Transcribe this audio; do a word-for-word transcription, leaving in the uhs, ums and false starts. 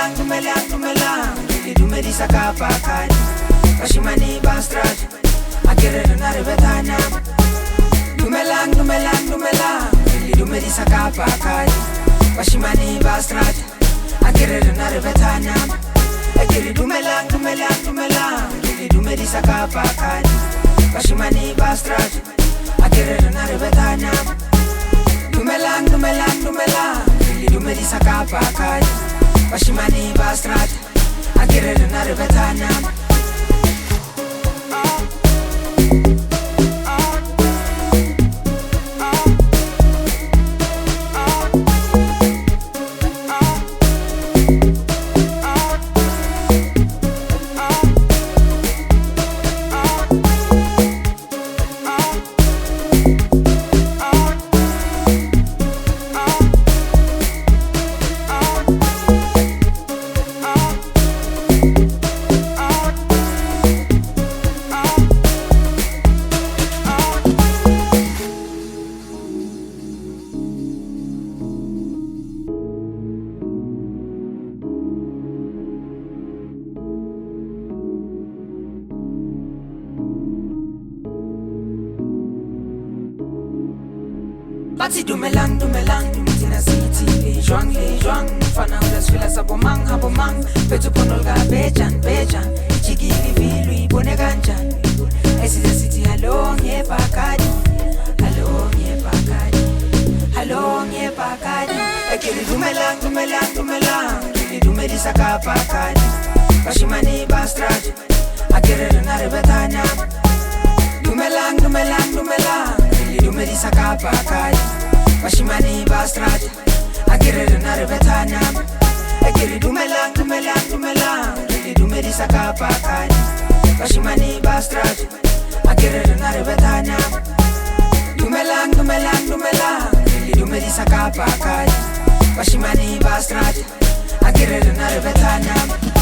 dumelang, dumelang, dumelang. Really dumedisa ka pakadi. Bashimani bastrad, akere na rebetana. Dumelang, dumelang, dumelang. Really dumedisa ka pakadi. Bashimani bastrad, akere na rebetana. Akere dumelang, dumelang, dumelang. Really dumedisa ka pakadi. Bashimani bastrad, akere na rebetana. Dumelang, dumelang, dumelang. Really dumedisa ka pakadi. Bashimani bastrad, akere na rebetana. Bati dumelang, dumelang, dumitina city. Le juang, le juang, fana ulas filas abomang, abomang. Petu ponolga bejan, bejan. Chigi vivi lui bone ganjan. Esi the city, hello, nye pakadi. Hello, nye pakadi. Hello, nye pakadi. Ekiri dumelang, dumelang, dumelang. Kiri dumedisa ka pakadi. Bashimani bastrad, akere na rebetana. Dumelang, dumelang, dumelang. Dumedisa ka pakadi. Bashimani bastrad, akere na rebetana. Akere dumelang, dumelang, dumelang. Really dumedisa ka pakadi. Bashimani bastrad, akere na rebetana. Dumelang, dumelang, dumelang. Really dumedisa ka pakadi. Bashimani bastrad, akere na rebetana.